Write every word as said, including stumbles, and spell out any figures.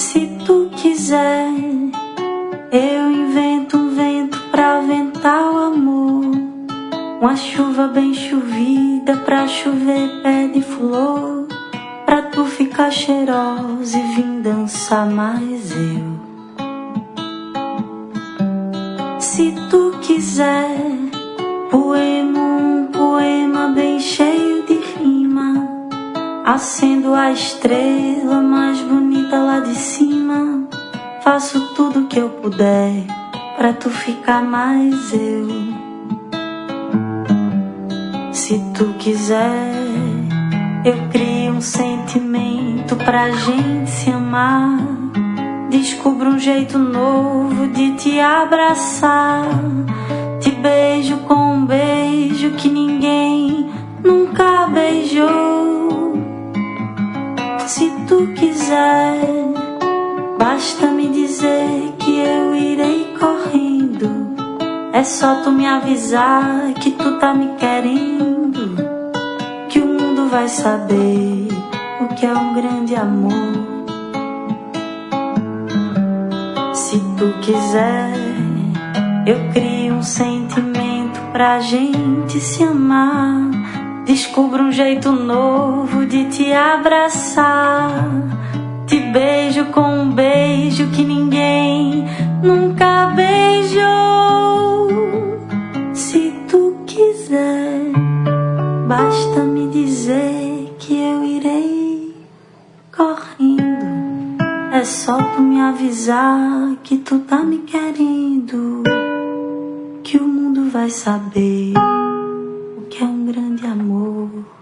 Se tu quiser, eu invento um vento pra ventar o amor, uma chuva bem chovida pra chover pé de flor, pra tu ficar cheirosa e vir dançar mais eu. Se tu quiser, poema, um poema bem cheio de rima, acendo a estrela mais bonita lá de cima, faço tudo que eu puder pra tu ficar mais eu. Se tu quiser, eu crio um sentimento pra gente se amar, descubro um jeito novo de te abraçar, te beijo com um beijo que ninguém nunca beijou. Se tu quiser, basta me dizer que eu irei correndo, é só tu me avisar que tu tá me querendo, que o mundo vai saber o que é um grande amor. Se tu quiser, eu crio um sentimento pra gente se amar, descubro um jeito novo de te abraçar, te beijo com um beijo que ninguém nunca beijou. Se tu quiser, basta me dizer que eu irei correndo, é só tu me avisar que tu tá me querendo, que o mundo vai saber o que é um grande amor.